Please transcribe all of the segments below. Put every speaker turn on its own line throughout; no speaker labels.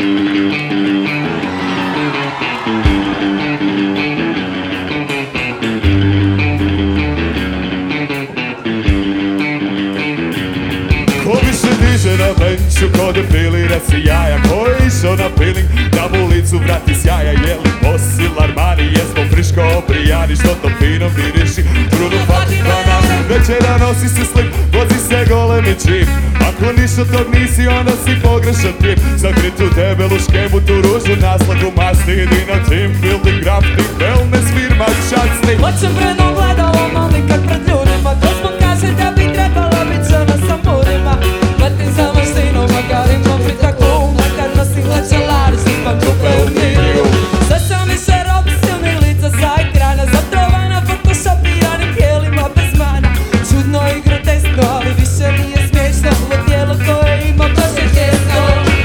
Na benču ko depilira si jaja, ko je išao na peeling da mu licu vrati sjaja. Jeli posil Armani, jesmo friško obrijani, što to fino miriši Bruno Fatikana. Večera nosi se slip, vozi se golemi džip. Ako ništa tog nisi, onda si pogrešan tip. Zakritu debelu škemu, tu ružu naslagu masni. Idi na team building, rafting, wellness firma časni.
Hoćem pred ogledalom, ali nikad pred ljudima. To zbog kaže da bi trebala bit žena sa murima. Letim za maštinom, magarim pri takuma. Kad nosim hlačelari, šipam kupe u miliju. Sve sam više rob silnih lica sa ekrana. Zatrovana photoshopijanim tijelima bez mana. Čudno i groteskno, ali više nije smiješno. Ovo tijelo koje ima baš je tjesno.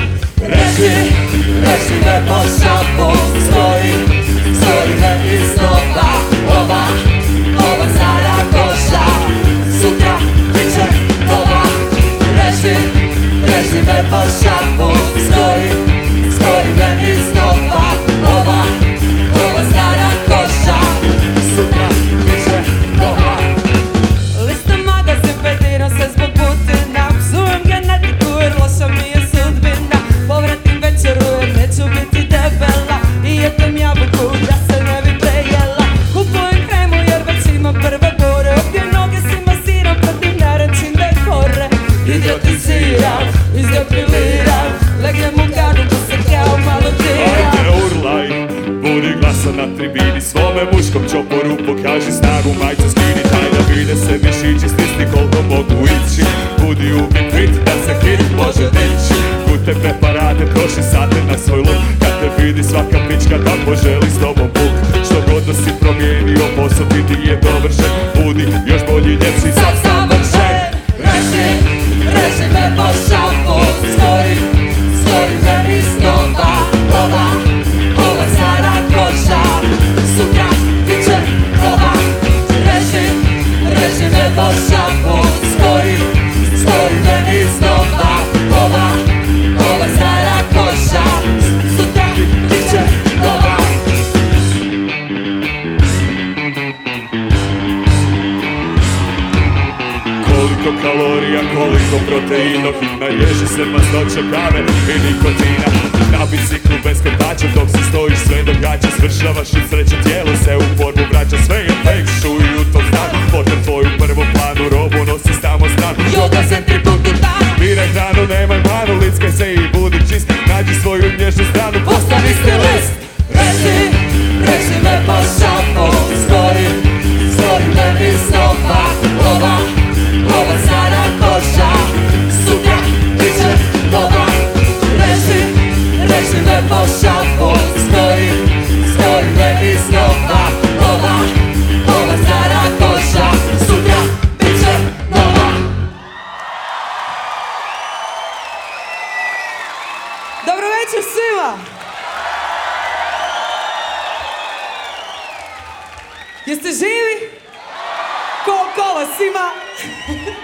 Reži me po šapu, stoji me iznova. Ova stara koša, sutra bit će nova. Reži me po šapu, stoji me iznova. Ova stara koša, sutra bit će nova. Listam magazin, petiram se zbog Putina. Psujem genetiku jer loša mi je sudbina. Povratim večeru jer neću biti debela. I jedem jabuku da se ne bi prejela. Kupujem kremu jer već imam prve bore. Obje noge si masiram protiv narećim dekore. Idiotiziram, izdepiliram. Legnem u gardu ko se kao malo tiram.
Ajde urlaj, budi glasan na tribini. Svome muškom čoporu pokaži snagu, majcu skini. Daj da vide se mišići, stisni koliko mogu ići. Budi ubit fit da se hit može dići. Gute preparate, troši sate na svoj look. Kad te vidi svaka pička da poželi s tobom puk. Što god da si promijenio, posao ti je dovršen. Budi još bolji, ljepši, sad savršen.
Reži me po šapu, stoji me iznova. Ova stara koša, sutra bit će nova. Reži me po šapu, stoji me iznova. Ova stara koša, sutra bit će nova.
Koliko kalorija, koliko proteina, naježi se masnoće kave i nikotina. Na biciklu bez krtača dok se stojiš sve do gaća. Svršavaš i sreće, tijelo se u formu vraća. Sve je fake, šuj u tom stanu. Potem tvoju prvom planu, robu nosi tamo stranu.
Yoga centrifugu danu.
Biraj hranu, nemaj manu, lickaj se i budi čist. Nađi svoju nježnu stranu, postani stilist.
Reži me po šapu, stoji me iznova. Ova stara koša, sutra bit će nova. Reži me po šapu, stoji me iznova. Ova stara koša, sutra bit će nova. Dobro večer svima! Jeste živi? Koliko vas ima?